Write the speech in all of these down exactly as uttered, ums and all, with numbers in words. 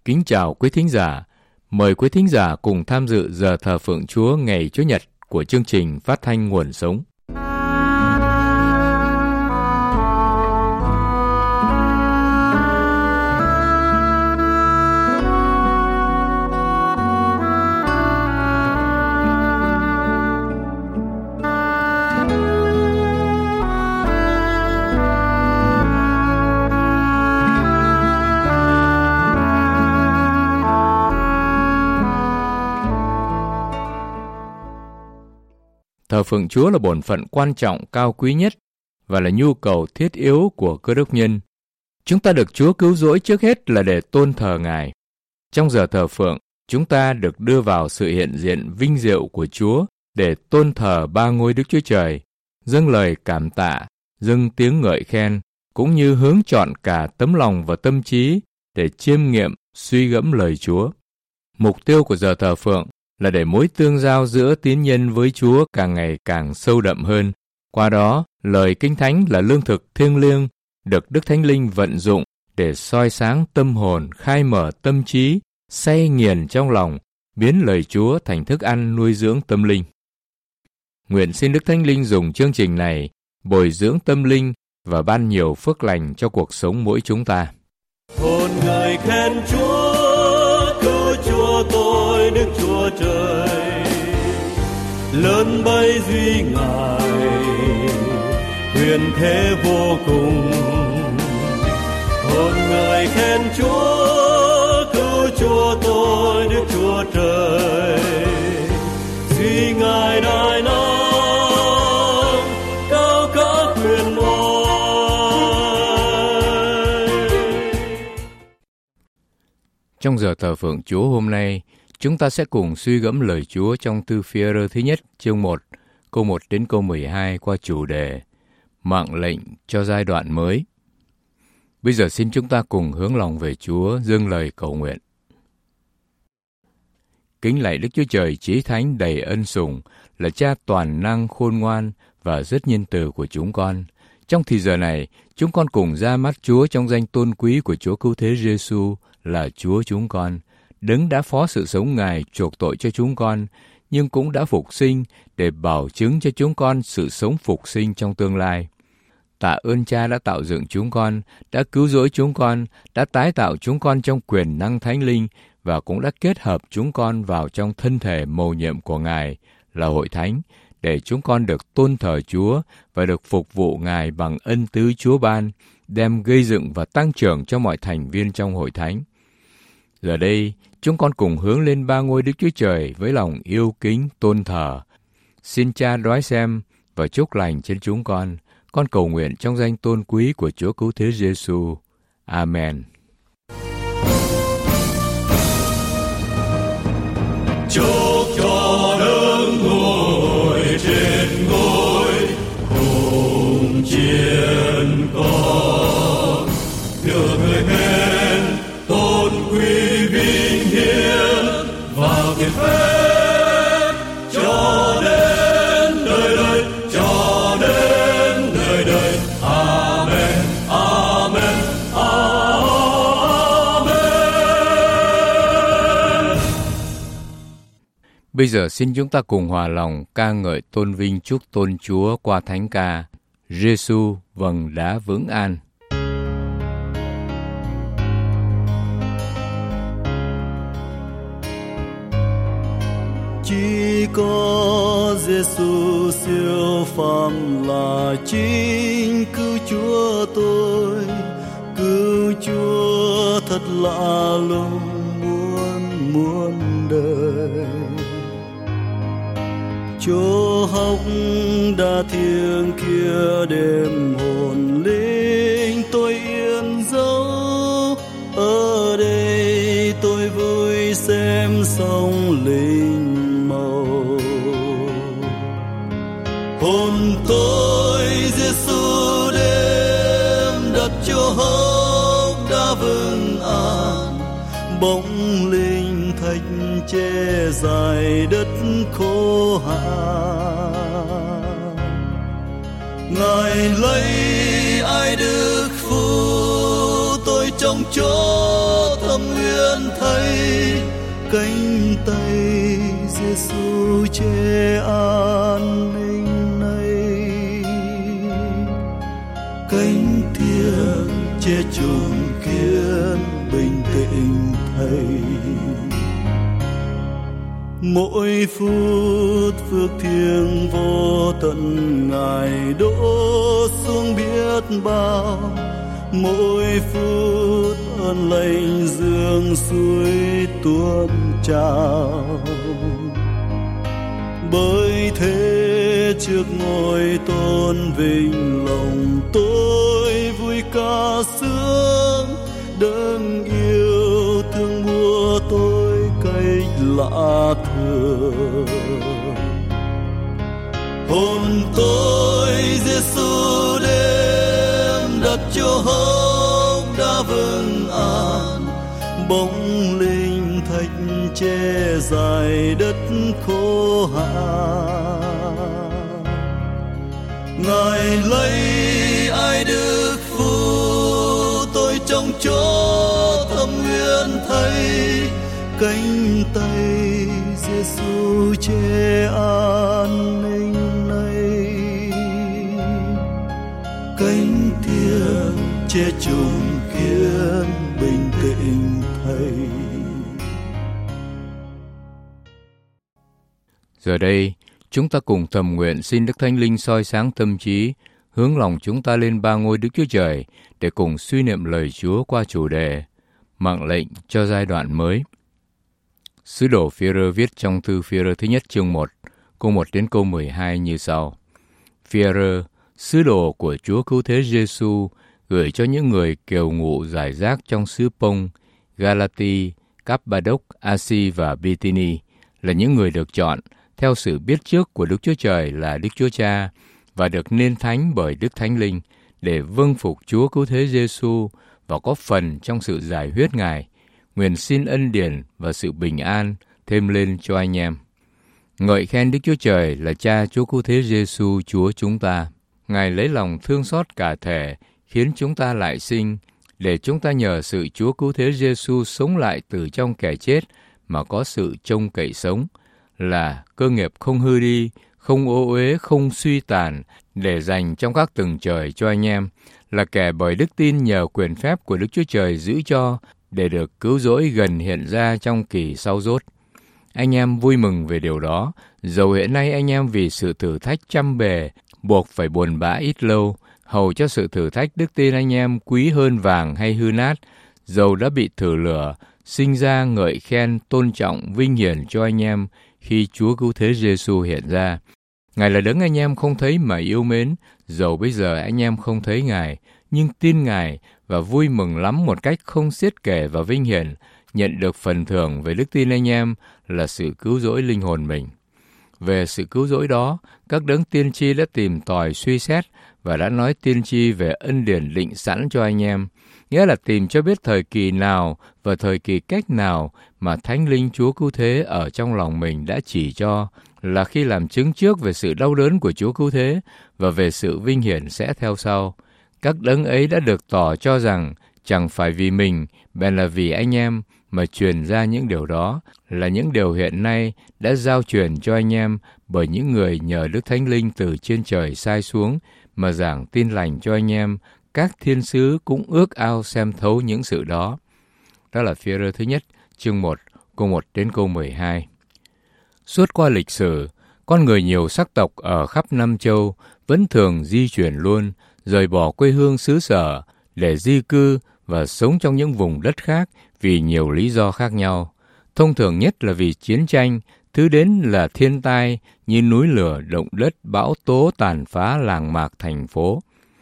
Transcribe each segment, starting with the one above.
Kính chào quý thính giả. Mời quý thính giả cùng tham dự giờ thờ phượng Chúa ngày Chủ nhật của chương trình phát thanh Nguồn Sống. Thờ phượng Chúa là bổn phận quan trọng cao quý nhất và là nhu cầu thiết yếu của cơ đốc nhân. Chúng ta được Chúa cứu rỗi trước hết là để tôn thờ Ngài. Trong giờ thờ phượng, chúng ta được đưa vào sự hiện diện vinh diệu của Chúa để tôn thờ ba ngôi Đức Chúa Trời, dâng lời cảm tạ, dâng tiếng ngợi khen, cũng như hướng chọn cả tấm lòng và tâm trí để chiêm nghiệm, suy gẫm lời Chúa. Mục tiêu của giờ thờ phượng là để mối tương giao giữa tín nhân với Chúa càng ngày càng sâu đậm hơn. Qua đó, lời Kinh Thánh là lương thực thiêng liêng, được Đức Thánh Linh vận dụng để soi sáng tâm hồn, khai mở tâm trí, say nghiền trong lòng, biến lời Chúa thành thức ăn nuôi dưỡng tâm linh. Nguyện xin Đức Thánh Linh dùng chương trình này bồi dưỡng tâm linh và ban nhiều phước lành cho cuộc sống mỗi chúng ta. Hồn người khen Chúa, cứu Chúa tôi Đức Chúa Trời, lớn bấy duy Ngài, quyền thế vô cùng. Hồn người khen Chúa, cứu Chúa tôi Đức Chúa Trời, duy Ngài đại năng, cao cả quyền oai. Trong giờ thờ phượng Chúa hôm nay, chúng ta sẽ cùng suy gẫm lời Chúa trong Thư Phi-e-rơ thứ nhất, chương một, câu một đến câu mười hai qua chủ đề Mạng lệnh cho giai đoạn mới. Bây giờ xin chúng ta cùng hướng lòng về Chúa, dâng lời cầu nguyện. Kính lạy Đức Chúa Trời Chí Thánh đầy ân sủng, là Cha toàn năng khôn ngoan và rất nhân từ của chúng con. Trong thì giờ này, chúng con cùng ra mắt Chúa trong danh tôn quý của Chúa Cứu Thế Giê-xu là Chúa chúng con. Đấng đã phó sự sống Ngài chuộc tội cho chúng con, nhưng cũng đã phục sinh để bảo chứng cho chúng con sự sống phục sinh trong tương lai. Tạ ơn Cha đã tạo dựng chúng con, đã cứu rỗi chúng con, đã tái tạo chúng con trong quyền năng Thánh Linh và cũng đã kết hợp chúng con vào trong thân thể mầu nhiệm của Ngài là Hội Thánh, để chúng con được tôn thờ Chúa và được phục vụ Ngài bằng ân tứ Chúa ban, đem gây dựng và tăng trưởng cho mọi thành viên trong Hội Thánh. Giờ đây, chúng con cùng hướng lên ba ngôi Đức Chúa Trời với lòng yêu kính tôn thờ. Xin Cha đoái xem và chúc lành trên chúng con. Con cầu nguyện trong danh tôn quý của Chúa Cứu Thế Giê-xu. Amen. Chúc cho đấng ngồi trên ngôi cùng chiến con, được người khen tôn quý vinh hiển và kiệt phép cho đến đời đời, cho đến đời đời. Amen, amen, amen. Bây giờ xin chúng ta cùng hòa lòng ca ngợi tôn vinh chúc tôn Chúa qua thánh ca Giê-xu vầng đá vững an. Chỉ có Giê-xu siêu phàm là chính cứu Chúa tôi, cứu Chúa thật lạ lùng muôn muôn đời. Chỗ hốc đã thiêng kia đêm hồn linh tôi yên dấu, ở đây tôi vui xem sông linh màu. Hồn tôi Giê-xu đêm đặt chỗ hốc đã vững an, bóng linh thạch che dài đất khô hạn. Ngài lấy ai đức phúc tôi cho trong chỗ thâm uyên thấy cánh tay Giêsu che an ninh này, cánh thiêng che chùm kiến bình tĩnh thầy. Mỗi phút phước thiêng vô tận Ngài đổ xuống biết bao, mỗi phút ơn lành dương suối tuôn trào. Bởi thế trước ngôi tôn vinh lòng tôi vui ca sướng, đấng yêu thương mua tôi cách lạ thường. Hồn tôi Giêsu đêm đặt cho hốc đã vững an, bóng linh thạch che dài đất khô hạn. Ngài lấy ai đức phú tôi trong chỗ thâm uyên thấy, cánh tay Giêsu che an ninh này, cánh thiêng che chùm kiến bình tĩnh thầy. Giờ đây, chúng ta cùng thầm nguyện xin Đức Thánh Linh soi sáng tâm trí, hướng lòng chúng ta lên ba ngôi Đức Chúa Trời để cùng suy niệm lời Chúa qua chủ đề Mạng lệnh cho giai đoạn mới. Sứ đồ Phi-e-rơ viết trong thư Phi-e-rơ thứ nhất chương một, câu một đến câu mười hai như sau. Phi-e-rơ, sứ đồ của Chúa Cứu Thế Giêsu, gửi cho những người kiều ngụ rải rác trong xứ Pông, Galati, Cáp-ba-đốc, A-si và Bi-ti-ni, là những người được chọn theo sự biết trước của Đức Chúa Trời là Đức Chúa Cha và được nên thánh bởi Đức Thánh Linh để vâng phục Chúa Cứu Thế Giêsu và có phần trong sự giải huyết Ngài. Nguyện xin ân điển và sự bình an thêm lên cho anh em. Ngợi khen Đức Chúa Trời là Cha Chúa Cứu Thế Giêsu Chúa chúng ta. Ngài lấy lòng thương xót cả thể khiến chúng ta lại sinh, để chúng ta nhờ sự Chúa Cứu Thế Giêsu sống lại từ trong kẻ chết mà có sự trông cậy sống, là cơ nghiệp không hư đi, không ô uế, không suy tàn, để dành trong các tầng trời cho anh em, là kẻ bởi đức tin nhờ quyền phép của Đức Chúa Trời giữ cho, để được cứu rỗi gần hiện ra trong kỳ sau dốt. Anh em vui mừng về điều đó, dầu hiện nay anh em vì sự thử thách trăm bề, buộc phải buồn bã ít lâu, hầu cho sự thử thách đức tin anh em quý hơn vàng hay hư nát, dầu đã bị thử lửa, sinh ra ngợi khen, tôn trọng, vinh hiển cho anh em khi Chúa Cứu Thế Giêsu hiện ra. Ngài là đấng anh em không thấy mà yêu mến, dầu bây giờ anh em không thấy Ngài, nhưng tin Ngài và vui mừng lắm một cách không xiết kể và vinh hiển, nhận được phần thưởng về đức tin anh em là sự cứu rỗi linh hồn mình. Về sự cứu rỗi đó, các đấng tiên tri đã tìm tòi suy xét và đã nói tiên tri về ân điển định sẵn cho anh em, nghĩa là tìm cho biết thời kỳ nào và thời kỳ cách nào mà Thánh Linh Chúa Cứu Thế ở trong lòng mình đã chỉ cho, là khi làm chứng trước về sự đau đớn của Chúa Cứu Thế và về sự vinh hiển sẽ theo sau. Các đấng ấy đã được tỏ cho rằng chẳng phải vì mình, bèn là vì anh em mà truyền ra những điều đó, là những điều hiện nay đã giao truyền cho anh em bởi những người nhờ Đức Thánh Linh từ trên trời sai xuống mà giảng tin lành cho anh em. Các thiên sứ cũng ước ao xem thấu những sự đó. Đó là Phi-e-rơ thứ nhất, chương một, câu một đến câu mười hai. Suốt qua lịch sử, con người nhiều sắc tộc ở khắp năm châu vẫn thường di chuyển luôn, rời bỏ quê hương xứ sở để di cư và sống trong những vùng đất khác vì nhiều lý do khác nhau. Thông thường nhất là vì chiến tranh, thứ đến là thiên tai như núi lửa, động đất, bão tố tàn phá làng mạc thành phố.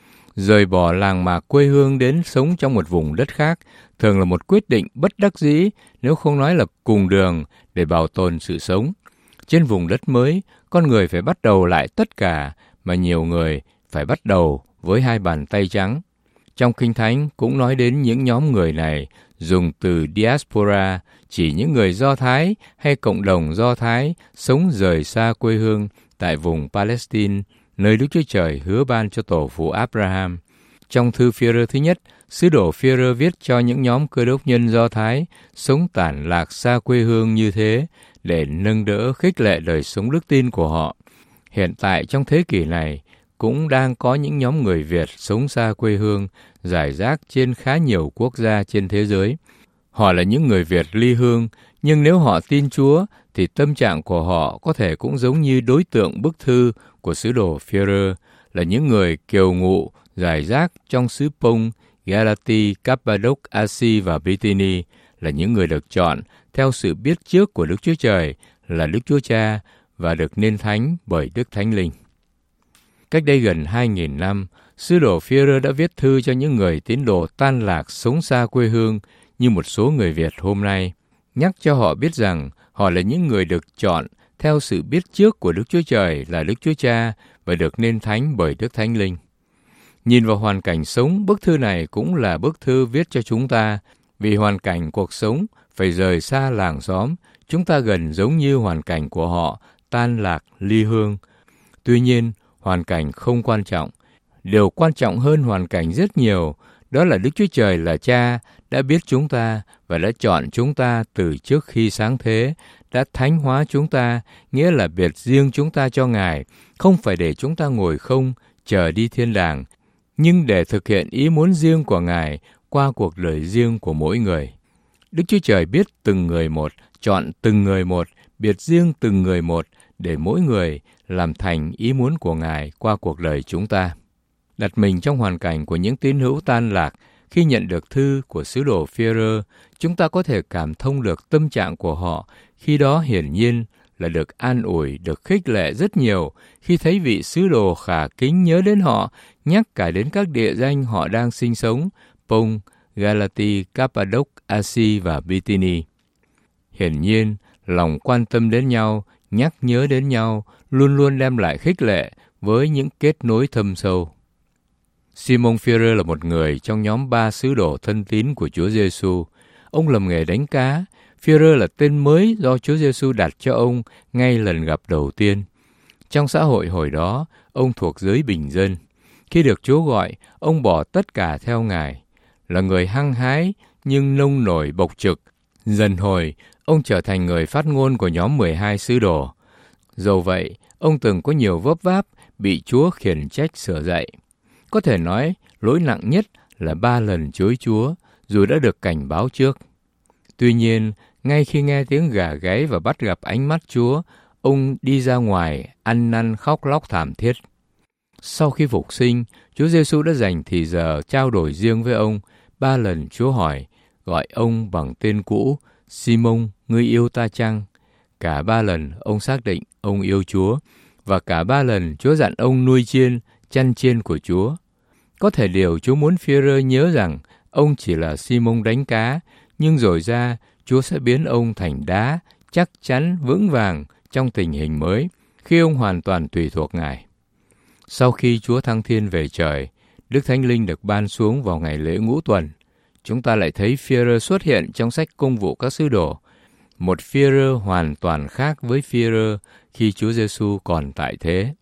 Rời bỏ làng mạc quê hương đến sống trong một vùng đất khác thường là một quyết định bất đắc dĩ, nếu không nói là cùng đường, để bảo tồn sự sống. Trên vùng đất mới, con người phải bắt đầu lại tất cả, mà nhiều người phải bắt đầu với hai bàn tay trắng. Trong Kinh Thánh cũng nói đến những nhóm người này, dùng từ diaspora, chỉ những người Do Thái hay cộng đồng Do Thái sống rời xa quê hương tại vùng Palestine, nơi Đức Chúa Trời hứa ban cho tổ phụ Abraham. Trong thư Phi-e-rơ thứ nhất, sứ đồ Phi-e-rơ viết cho những nhóm Cơ đốc nhân Do Thái sống tản lạc xa quê hương như thế để nâng đỡ khích lệ đời sống đức tin của họ. Hiện tại trong thế kỷ này, cũng đang có những nhóm người Việt sống xa quê hương, rải rác trên khá nhiều quốc gia trên thế giới. Họ là những người Việt ly hương, nhưng nếu họ tin Chúa, thì tâm trạng của họ có thể cũng giống như đối tượng bức thư của sứ đồ Phi-e-rơ, là những người kiều ngụ, rải rác trong xứ Pông, Galati, Cappadoc, Asi và Bithyni, là những người được chọn theo sự biết trước của Đức Chúa Trời là Đức Chúa Cha và được nên thánh bởi Đức Thánh Linh. Cách đây gần hai nghìn năm, sứ đồ Phi-e-rơ đã viết thư cho những người tín đồ tan lạc sống xa quê hương như một số người Việt hôm nay, nhắc cho họ biết rằng họ là những người được chọn theo sự biết trước của Đức Chúa Trời là Đức Chúa Cha và được nên thánh bởi Đức Thánh Linh. Nhìn vào hoàn cảnh sống, bức thư này cũng là bức thư viết cho chúng ta, vì hoàn cảnh cuộc sống phải rời xa làng xóm, chúng ta gần giống như hoàn cảnh của họ, tan lạc, ly hương. Tuy nhiên, hoàn cảnh không quan trọng. Điều quan trọng hơn hoàn cảnh rất nhiều, đó là Đức Chúa Trời là Cha đã biết chúng ta và đã chọn chúng ta từ trước khi sáng thế, đã thánh hóa chúng ta, nghĩa là biệt riêng chúng ta cho Ngài, không phải để chúng ta ngồi không, chờ đi thiên đàng, nhưng để thực hiện ý muốn riêng của Ngài qua cuộc đời riêng của mỗi người. Đức Chúa Trời biết từng người một, chọn từng người một, biệt riêng từng người một, để mỗi người làm thành ý muốn của Ngài qua cuộc đời chúng ta. Đặt mình trong hoàn cảnh của những tín hữu tan lạc, khi nhận được thư của sứ đồ Phi-e-rơ, chúng ta có thể cảm thông được tâm trạng của họ, khi đó hiển nhiên là được an ủi, được khích lệ rất nhiều khi thấy vị sứ đồ khả kính nhớ đến họ, nhắc cả đến các địa danh họ đang sinh sống, Pông, Galati, Cappadoc, Asi và Bithyni. Hiển nhiên, lòng quan tâm đến nhau, nhắc nhớ đến nhau, luôn luôn đem lại khích lệ với những kết nối thâm sâu. Simon Phi-e-rơ là một người trong nhóm ba sứ đồ thân tín của Chúa Giêsu. Ông làm nghề đánh cá. Phi-e-rơ là tên mới do Chúa Giêsu đặt cho ông ngay lần gặp đầu tiên. Trong xã hội hồi đó, ông thuộc giới bình dân. Khi được Chúa gọi, ông bỏ tất cả theo Ngài. Là người hăng hái nhưng nông nổi bộc trực. Dần hồi, ông trở thành người phát ngôn của nhóm mười hai sứ đồ. Dẫu vậy, ông từng có nhiều vấp váp, bị Chúa khiển trách sửa dạy. Có thể nói, lỗi nặng nhất là ba lần chối Chúa, dù đã được cảnh báo trước. Tuy nhiên, ngay khi nghe tiếng gà gáy và bắt gặp ánh mắt Chúa, ông đi ra ngoài, ăn năn khóc lóc thảm thiết. Sau khi phục sinh, Chúa Giêsu đã dành thì giờ trao đổi riêng với ông. Ba lần Chúa hỏi, gọi ông bằng tên cũ, Simon, ngươi yêu ta chăng? Cả ba lần ông xác định ông yêu Chúa, và cả ba lần Chúa dặn ông nuôi chiên, chăn chiên của Chúa. Có thể điều Chúa muốn Phi-e-rơ nhớ rằng ông chỉ là Simon đánh cá, nhưng rồi ra Chúa sẽ biến ông thành đá, chắc chắn, vững vàng trong tình hình mới, khi ông hoàn toàn tùy thuộc Ngài. Sau khi Chúa thăng thiên về trời, Đức Thánh Linh được ban xuống vào ngày lễ Ngũ Tuần. Chúng ta lại thấy Phi-e-rơ xuất hiện trong sách Công vụ các sứ đồ. Một Phi-e-rơ hoàn toàn khác với Phi-e-rơ khi Chúa Giêsu còn tại thế.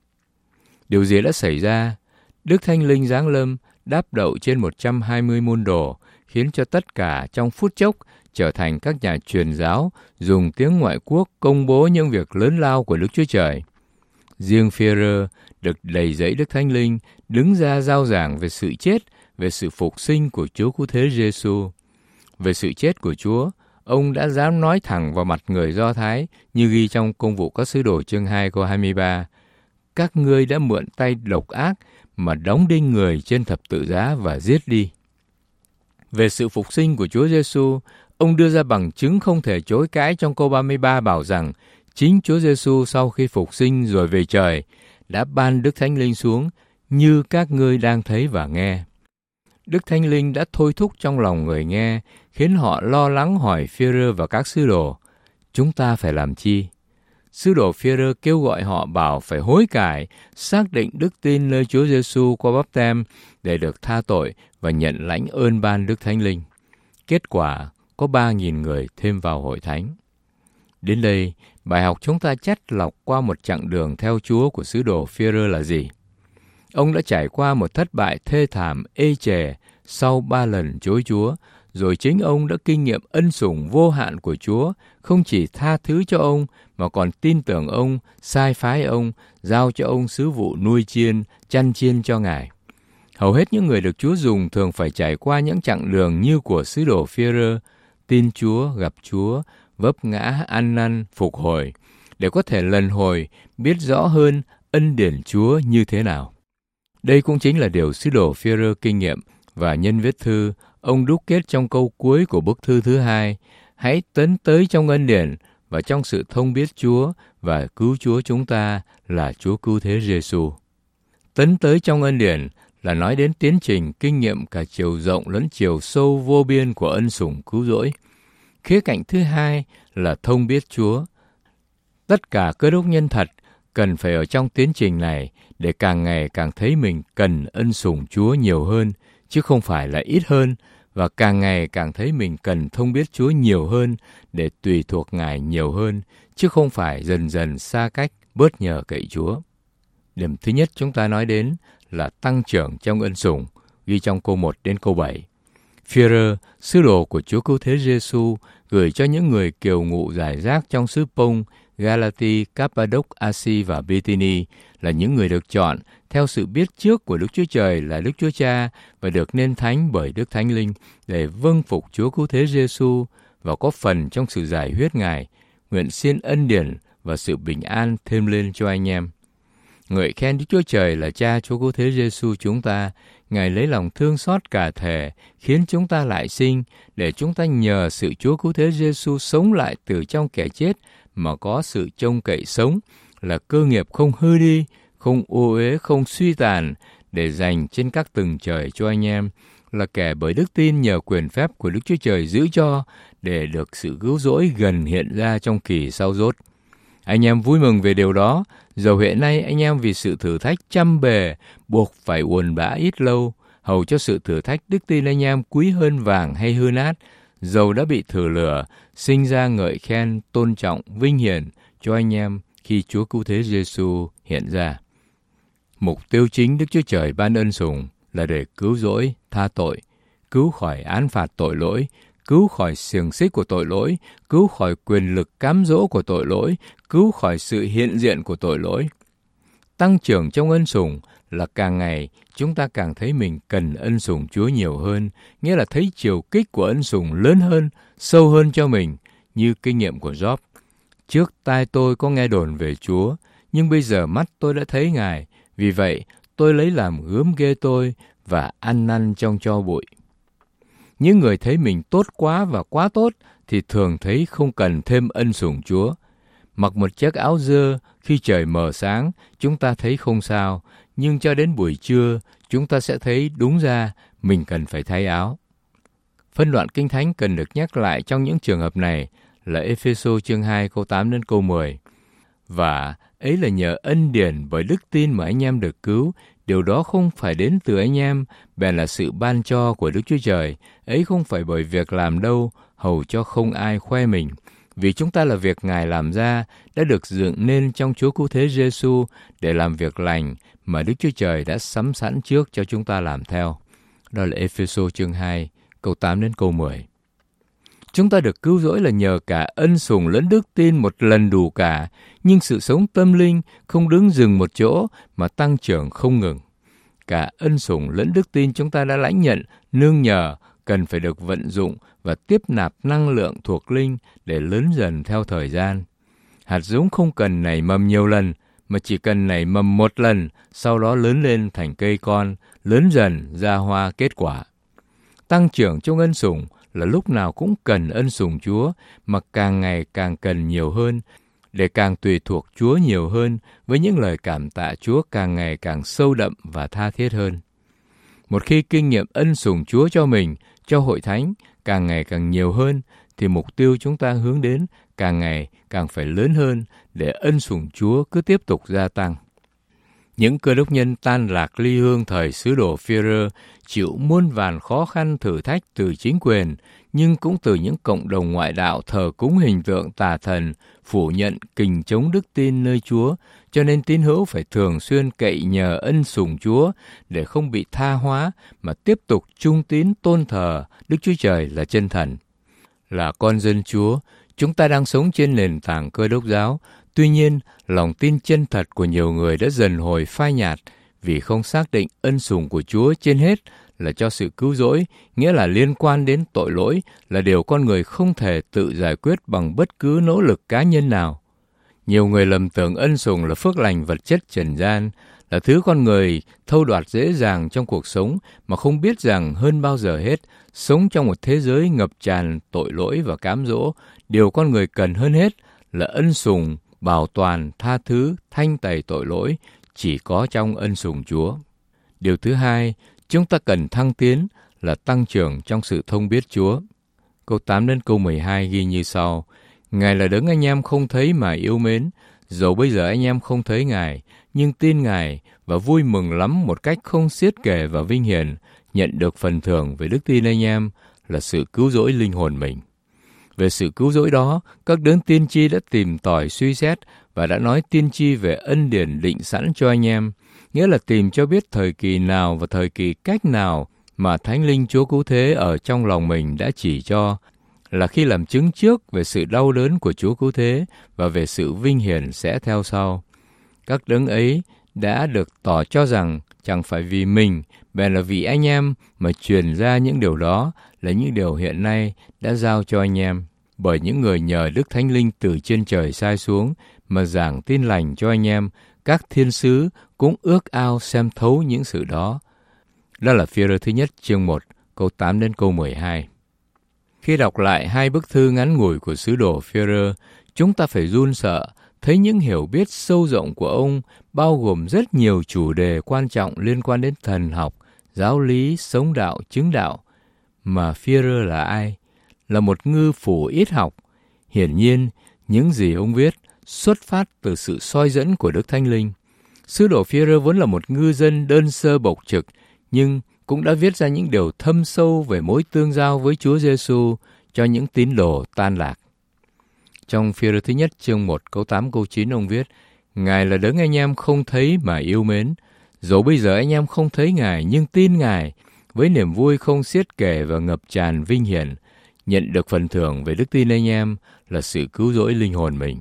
Điều gì đã xảy ra? Đức Thánh Linh giáng lâm, đáp đậu trên một trăm hai mươi môn đồ, khiến cho tất cả trong phút chốc trở thành các nhà truyền giáo, dùng tiếng ngoại quốc công bố những việc lớn lao của Đức Chúa Trời. Riêng Phi-e-rơ được đầy dẫy Đức Thánh Linh, đứng ra rao giảng về sự chết, về sự phục sinh của Chúa Cứu Thế Giêsu. Về sự chết của Chúa, ông đã dám nói thẳng vào mặt người Do Thái, như ghi trong Công vụ các sứ đồ chương hai câu hai mươi ba. Các ngươi đã mượn tay độc ác mà đóng đinh người trên thập tự giá và giết đi. Về sự phục sinh của Chúa Giêsu, ông đưa ra bằng chứng không thể chối cãi trong câu ba mươi ba bảo rằng chính Chúa Giêsu sau khi phục sinh rồi về trời đã ban Đức Thánh Linh xuống như các ngươi đang thấy và nghe. Đức Thánh Linh đã thôi thúc trong lòng người nghe, khiến họ lo lắng hỏi Phi-e-rơ và các sứ đồ, chúng ta phải làm chi? Sứ đồ Phi-e-rơ kêu gọi họ bảo phải hối cải, xác định đức tin nơi Chúa Giêsu qua báp têm để được tha tội và nhận lãnh ơn ban Đức Thánh Linh. Kết quả, có ba nghìn người thêm vào hội thánh. Đến đây, bài học chúng ta chắt lọc qua một chặng đường theo Chúa của sứ đồ Phi-e-rơ là gì? Ông đã trải qua một thất bại thê thảm, ê chề, sau ba lần chối Chúa, rồi chính ông đã kinh nghiệm ân sủng vô hạn của Chúa, không chỉ tha thứ cho ông, mà còn tin tưởng ông, sai phái ông, giao cho ông sứ vụ nuôi chiên, chăn chiên cho Ngài. Hầu hết những người được Chúa dùng thường phải trải qua những chặng đường như của sứ đồ Phi-e-rơ, tin Chúa, gặp Chúa, vấp ngã, ăn năn, phục hồi, để có thể lần hồi biết rõ hơn ân điển Chúa như thế nào. Đây cũng chính là điều sứ đồ Phi-e-rơ kinh nghiệm, và nhân viết thư, ông đúc kết trong câu cuối của bức thư thứ hai: hãy tấn tới trong ân điển và trong sự thông biết Chúa và cứu Chúa chúng ta là Chúa Cứu Thế Giê-xu. Tấn tới trong ân điển là nói đến tiến trình kinh nghiệm cả chiều rộng lẫn chiều sâu vô biên của ân sủng cứu rỗi. Khía cạnh thứ hai là thông biết Chúa. Tất cả cơ đốc nhân thật cần phải ở trong tiến trình này để càng ngày càng thấy mình cần ân sủng Chúa nhiều hơn, chứ không phải là ít hơn, và càng ngày càng thấy mình cần thông biết Chúa nhiều hơn để tùy thuộc Ngài nhiều hơn, chứ không phải dần dần xa cách, bớt nhờ cậy Chúa. Điểm thứ nhất chúng ta nói đến là tăng trưởng trong ân sủng, ghi trong câu một đến câu bảy. Phi-e-rơ, sứ đồ của Chúa Cứu Thế Giê-xu, gửi cho những người kiều ngụ rải rác trong xứ Pông, Galati, Cappadoc, Asi và Bê-thi-ni, là những người được chọn theo sự biết trước của Đức Chúa Trời là Đức Chúa Cha và được nên thánh bởi Đức Thánh Linh để vâng phục Chúa Cứu Thế Giê-xu và có phần trong sự giải huyết Ngài, nguyện xin ân điển và sự bình an thêm lên cho anh em. Ngợi khen Đức Chúa Trời là Cha Chúa Cứu Thế Giê-xu chúng ta, Ngài lấy lòng thương xót cả thể, khiến chúng ta lại sinh, để chúng ta nhờ sự Chúa Cứu Thế Giê-xu sống lại từ trong kẻ chết, mà có sự trông cậy sống, là cơ nghiệp không hư đi, không ô uế, không suy tàn, để dành trên các tầng trời cho anh em, là kẻ bởi đức tin nhờ quyền phép của Đức Chúa Trời giữ cho, để được sự cứu rỗi gần hiện ra trong kỳ sau dốt. Anh em vui mừng về điều đó, dầu hiện nay anh em vì sự thử thách trăm bề, buộc phải buồn bã ít lâu, hầu cho sự thử thách đức tin anh em quý hơn vàng hay hư nát, dầu đã bị thử lửa, sinh ra ngợi khen, tôn trọng, vinh hiển cho anh em khi Chúa Cứu Thế Giê-xu hiện ra. Mục tiêu chính Đức Chúa Trời ban ân sủng là để cứu rỗi, tha tội, cứu khỏi án phạt tội lỗi, cứu khỏi xiềng xích của tội lỗi, cứu khỏi quyền lực cám dỗ của tội lỗi, cứu khỏi sự hiện diện của tội lỗi. Tăng trưởng trong ân sủng là càng ngày chúng ta càng thấy mình cần ân sủng Chúa nhiều hơn, nghĩa là thấy chiều kích của ân sủng lớn hơn, sâu hơn cho mình, như kinh nghiệm của Gióp. Trước tai tôi có nghe đồn về Chúa, nhưng bây giờ mắt tôi đã thấy Ngài, vì vậy tôi lấy làm gớm ghê tôi và ăn năn trong tro bụi. Những người thấy mình tốt quá và quá tốt thì thường thấy không cần thêm ân sủng Chúa. Mặc một chiếc áo dơ khi trời mờ sáng, chúng ta thấy không sao, nhưng cho đến buổi trưa, chúng ta sẽ thấy đúng ra mình cần phải thay áo. Phân đoạn Kinh Thánh cần được nhắc lại trong những trường hợp này là Ê-phê-sô chương hai câu tám đến câu mười. Và ấy là nhờ ân điển bởi đức tin mà anh em được cứu, điều đó không phải đến từ anh em, bèn là sự ban cho của Đức Chúa Trời, ấy không phải bởi việc làm đâu, hầu cho không ai khoe mình. Vì chúng ta là việc Ngài làm ra, đã được dựng nên trong Chúa Cứu Thế Giê-xu để làm việc lành mà Đức Chúa Trời đã sắm sẵn trước cho chúng ta làm theo. Đó là Ê-phê-sô chương hai, câu tám đến câu mười. Chúng ta được cứu rỗi là nhờ cả ân sủng lẫn đức tin một lần đủ cả, nhưng sự sống tâm linh không đứng dừng một chỗ mà tăng trưởng không ngừng. Cả ân sủng lẫn đức tin chúng ta đã lãnh nhận, nương nhờ, cần phải được vận dụng và tiếp nạp năng lượng thuộc linh để lớn dần theo thời gian. Hạt giống không cần nảy mầm nhiều lần, mà chỉ cần nảy mầm một lần, sau đó lớn lên thành cây con, lớn dần ra hoa kết quả. Tăng trưởng trong ân sủng là lúc nào cũng cần ân sủng Chúa, mà càng ngày càng cần nhiều hơn, để càng tùy thuộc Chúa nhiều hơn, với những lời cảm tạ Chúa càng ngày càng sâu đậm và tha thiết hơn. Một khi kinh nghiệm ân sủng Chúa cho mình, cho hội thánh càng ngày càng nhiều hơn, thì mục tiêu chúng ta hướng đến càng ngày càng phải lớn hơn, để ân sủng Chúa cứ tiếp tục gia tăng. Những cơ đốc nhân tan lạc ly hương thời sứ đồ Phi-e-rơ chịu muôn vàn khó khăn thử thách từ chính quyền, nhưng cũng từ những cộng đồng ngoại đạo thờ cúng hình tượng tà thần, phủ nhận kình chống đức tin nơi Chúa, cho nên tín hữu phải thường xuyên cậy nhờ ân sủng Chúa để không bị tha hóa mà tiếp tục trung tín tôn thờ Đức Chúa Trời là chân thần. Là con dân Chúa, chúng ta đang sống trên nền tảng Cơ Đốc giáo, tuy nhiên lòng tin chân thật của nhiều người đã dần hồi phai nhạt vì không xác định ân sủng của Chúa trên hết là cho sự cứu rỗi, nghĩa là liên quan đến tội lỗi, là điều con người không thể tự giải quyết bằng bất cứ nỗ lực cá nhân nào. Nhiều người lầm tưởng ân sủng là phước lành vật chất trần gian, là thứ con người thâu đoạt dễ dàng trong cuộc sống mà không biết rằng hơn bao giờ hết, sống trong một thế giới ngập tràn tội lỗi và cám dỗ, điều con người cần hơn hết là ân sủng, bảo toàn, tha thứ, thanh tẩy tội lỗi, chỉ có trong ân sủng Chúa. Điều thứ hai, chúng ta cần thăng tiến là tăng trưởng trong sự thông biết Chúa. Câu tám đến câu mười hai ghi như sau: Ngài là đấng anh em không thấy mà yêu mến, dẫu bây giờ anh em không thấy Ngài, nhưng tin Ngài và vui mừng lắm một cách không xiết kể và vinh hiển, nhận được phần thưởng về đức tin anh em là sự cứu rỗi linh hồn mình. Về sự cứu rỗi đó, các đấng tiên tri đã tìm tòi suy xét và đã nói tiên tri về ân điển định sẵn cho anh em, nghĩa là tìm cho biết thời kỳ nào và thời kỳ cách nào mà Thánh Linh Chúa Cứu Thế ở trong lòng mình đã chỉ cho, là khi làm chứng trước về sự đau đớn của Chúa Cứu Thế và về sự vinh hiển sẽ theo sau. Các đấng ấy đã được tỏ cho rằng chẳng phải vì mình, bèn là vì anh em mà truyền ra những điều đó, là những điều hiện nay đã giao cho anh em, bởi những người nhờ Đức Thánh Linh từ trên trời sai xuống mà giảng tin lành cho anh em. Các thiên sứ cũng ước ao xem thấu những sự đó. Đó là Phi-e-rơ thứ nhất chương một, câu tám đến câu mười hai. Khi đọc lại hai bức thư ngắn ngủi của sứ đồ Phi-e-rơ, chúng ta phải run sợ, thấy những hiểu biết sâu rộng của ông bao gồm rất nhiều chủ đề quan trọng liên quan đến thần học, giáo lý, sống đạo, chứng đạo. Mà Phi-e-rơ là ai? Là một ngư phủ ít học. Hiển nhiên, những gì ông viết xuất phát từ sự soi dẫn của Đức Thánh Linh. Sứ đồ Phi-e-rơ vốn là một ngư dân đơn sơ bộc trực, nhưng cũng đã viết ra những điều thâm sâu về mối tương giao với Chúa Giêsu cho những tín đồ tan lạc. Trong Phi-e-rơ thứ nhất chương một câu tám câu chín ông viết: Ngài là đấng anh em không thấy mà yêu mến, dẫu bây giờ anh em không thấy Ngài nhưng tin Ngài với niềm vui không xiết kể và ngập tràn vinh hiển, nhận được phần thưởng về đức tin anh em là sự cứu rỗi linh hồn mình.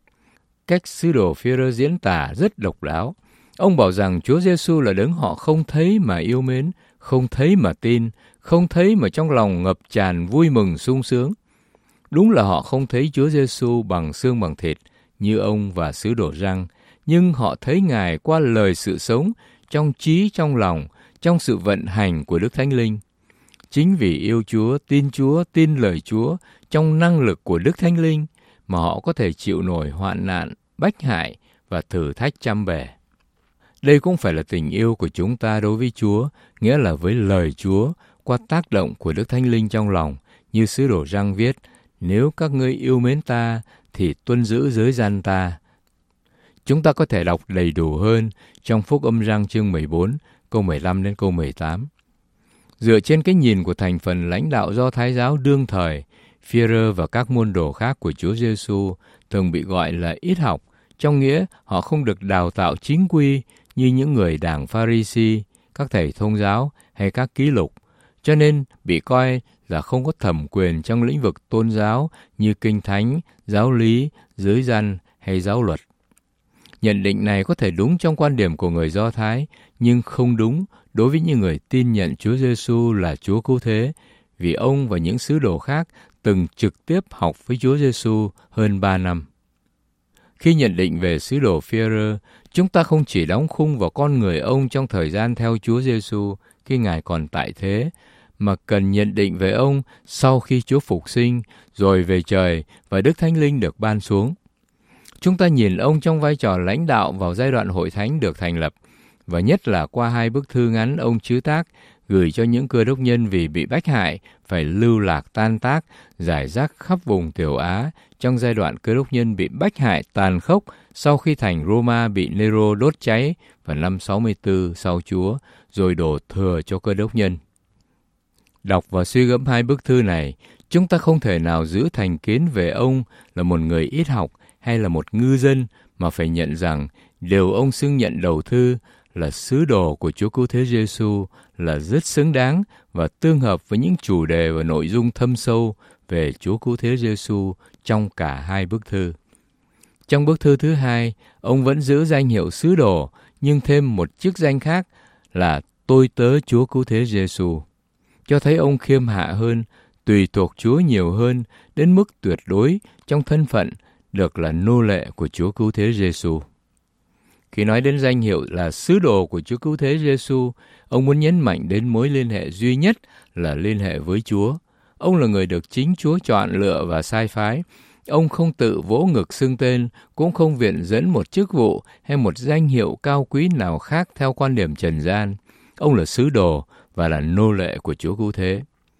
Cách sứ đồ Phi-e-rơ diễn tả rất độc đáo. Ông bảo rằng Chúa Giêsu là đấng họ không thấy mà yêu mến, không thấy mà tin, không thấy mà trong lòng ngập tràn vui mừng sung sướng. Đúng là họ không thấy Chúa Giêsu bằng xương bằng thịt như ông và sứ đồ Giăng, nhưng họ thấy Ngài qua lời sự sống, trong trí trong lòng, trong sự vận hành của Đức Thánh Linh. Chính vì yêu Chúa, tin Chúa, tin lời Chúa, trong năng lực của Đức Thánh Linh, mà họ có thể chịu nổi hoạn nạn, bách hại và thử thách trăm bề. Đây cũng phải là tình yêu của chúng ta đối với Chúa, nghĩa là với lời Chúa, qua tác động của Đức Thánh Linh trong lòng, như sứ đồ Giăng viết: Nếu các ngươi yêu mến ta, thì tuân giữ giới gian ta. Chúng ta có thể đọc đầy đủ hơn trong Phúc Âm Giăng chương mười bốn, câu mười lăm đến câu mười tám. Dựa trên cái nhìn của thành phần lãnh đạo Do Thái giáo đương thời, Phi-e-rơ và các môn đồ khác của Chúa Giêsu thường bị gọi là ít học, trong nghĩa họ không được đào tạo chính quy như những người đảng Pha-ri-si, các thầy thông giáo hay các ký lục, cho nên bị coi là không có thẩm quyền trong lĩnh vực tôn giáo như kinh thánh, giáo lý, giới dân hay giáo luật. Nhận định này có thể đúng trong quan điểm của người Do Thái, nhưng không đúng đối với những người tin nhận Chúa Giêsu là Chúa Cứu Thế, vì ông và những sứ đồ khác từng trực tiếp học với Chúa Giêsu hơn ba năm. Khi nhận định về sứ đồ Phi-e-rơ, chúng ta không chỉ đóng khung vào con người ông trong thời gian theo Chúa Giêsu khi Ngài còn tại thế, mà cần nhận định về ông sau khi Chúa phục sinh, rồi về trời và Đức Thánh Linh được ban xuống. Chúng ta nhìn ông trong vai trò lãnh đạo vào giai đoạn hội thánh được thành lập, và nhất là qua hai bức thư ngắn ông trứ tác gửi cho những cơ đốc nhân vì bị bách hại, phải lưu lạc tan tác, rải rác khắp vùng Tiểu Á trong giai đoạn cơ đốc nhân bị bách hại tàn khốc sau khi thành Roma bị Nero đốt cháy vào năm sáu mươi tư sau Chúa, rồi đổ thừa cho cơ đốc nhân. Đọc và suy gẫm hai bức thư này, Chúng ta không thể nào giữ thành kiến về ông là một người ít học hay là một ngư dân, mà phải nhận rằng điều ông xưng nhận đầu thư là sứ đồ của Chúa Cứu Thế Giêsu là rất xứng đáng và tương hợp với những chủ đề và nội dung thâm sâu về Chúa Cứu Thế Giêsu trong cả hai bức thư. Trong bức thư thứ hai, ông vẫn giữ danh hiệu sứ đồ, nhưng thêm một chức danh khác là tôi tớ Chúa Cứu Thế Giêsu, cho thấy ông khiêm hạ hơn, tùy thuộc Chúa nhiều hơn, đến mức tuyệt đối trong thân phận được là nô lệ của Chúa Cứu Thế Giêsu. Khi nói đến danh hiệu là sứ đồ của Chúa Cứu Thế Giêsu, ông muốn nhấn mạnh đến mối liên hệ duy nhất là liên hệ với Chúa. Ông là người được chính Chúa chọn lựa và sai phái. Ông không tự vỗ ngực xưng tên, cũng không viện dẫn một chức vụ hay một danh hiệu cao quý nào khác theo quan điểm trần gian. Ông là sứ đồ và là nô lệ của Chúa Cứu Thế.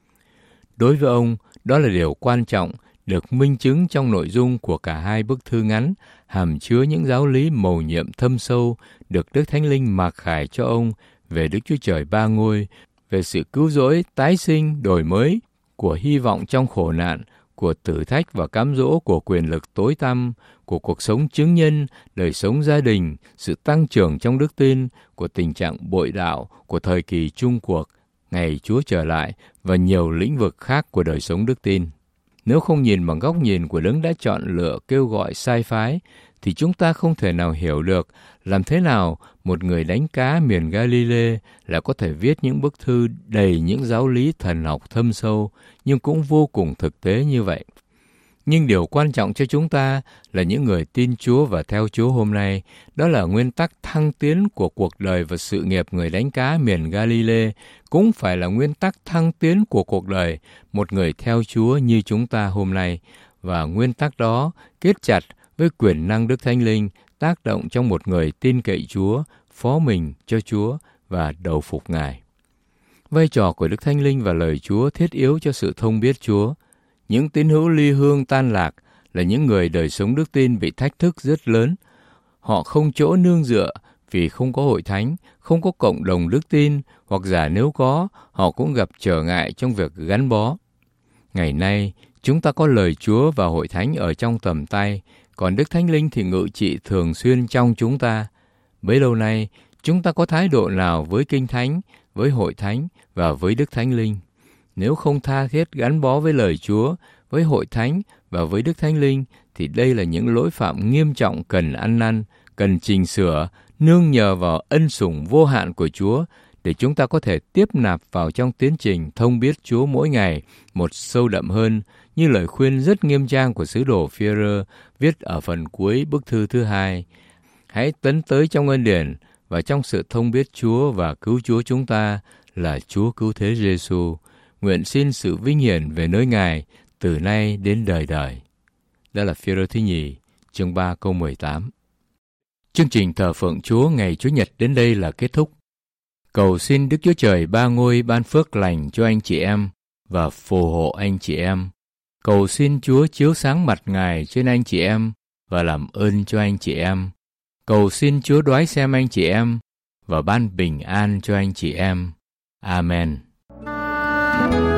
Đối với ông, đó là điều quan trọng, được minh chứng trong nội dung của cả hai bức thư ngắn, hàm chứa những giáo lý mầu nhiệm thâm sâu được Đức Thánh Linh mặc khải cho ông về Đức Chúa Trời ba ngôi, về sự cứu rỗi, tái sinh, đổi mới, của hy vọng trong khổ nạn, của thử thách và cám dỗ, của quyền lực tối tăm, của cuộc sống chứng nhân, đời sống gia đình, sự tăng trưởng trong đức tin, của tình trạng bội đạo, của thời kỳ chung cuộc, ngày Chúa trở lại và nhiều lĩnh vực khác của đời sống đức tin. Nếu không nhìn bằng góc nhìn của Đấng đã chọn lựa kêu gọi sai phái, thì chúng ta không thể nào hiểu được làm thế nào một người đánh cá miền Galilee lại có thể viết những bức thư đầy những giáo lý thần học thâm sâu, nhưng cũng vô cùng thực tế như vậy. Nhưng điều quan trọng cho chúng ta là những người tin Chúa và theo Chúa hôm nay, đó là nguyên tắc thăng tiến của cuộc đời và sự nghiệp người đánh cá miền Galilee, cũng phải là nguyên tắc thăng tiến của cuộc đời một người theo Chúa như chúng ta hôm nay. Và nguyên tắc đó kết chặt với quyền năng Đức Thánh Linh tác động trong một người tin cậy Chúa, phó mình cho Chúa và đầu phục Ngài. Vai trò của Đức Thánh Linh và lời Chúa thiết yếu cho sự thông biết Chúa. Những tín hữu ly hương tan lạc là những người đời sống đức tin bị thách thức rất lớn. Họ không chỗ nương dựa vì không có hội thánh, không có cộng đồng đức tin, hoặc giả nếu có, họ cũng gặp trở ngại trong việc gắn bó. Ngày nay, chúng ta có lời Chúa và hội thánh ở trong tầm tay, còn Đức Thánh Linh thì ngự trị thường xuyên trong chúng ta. Bấy lâu nay, chúng ta có thái độ nào với Kinh Thánh, với hội thánh và với Đức Thánh Linh? Nếu không tha thiết gắn bó với lời Chúa, với hội thánh và với Đức Thánh Linh, thì đây là những lỗi phạm nghiêm trọng cần ăn năn, cần chỉnh sửa, nương nhờ vào ân sủng vô hạn của Chúa, để chúng ta có thể tiếp nạp vào trong tiến trình thông biết Chúa mỗi ngày một sâu đậm hơn, như lời khuyên rất nghiêm trang của sứ đồ Phi-e-rơ viết ở phần cuối bức thư thứ hai. Hãy tấn tới trong ân điển và trong sự thông biết Chúa và cứu Chúa chúng ta là Chúa Cứu Thế Giêsu. Nguyện xin sự vinh hiển về nơi Ngài từ nay đến đời đời. Đó là Phi-e-rơ thứ nhì, chương ba câu mười tám. Chương trình thờ phượng Chúa ngày Chủ nhật đến đây là kết thúc. Cầu xin Đức Chúa Trời ba ngôi ban phước lành cho anh chị em và phù hộ anh chị em. Cầu xin Chúa chiếu sáng mặt Ngài trên anh chị em và làm ơn cho anh chị em. Cầu xin Chúa đoái xem anh chị em và ban bình an cho anh chị em. Amen.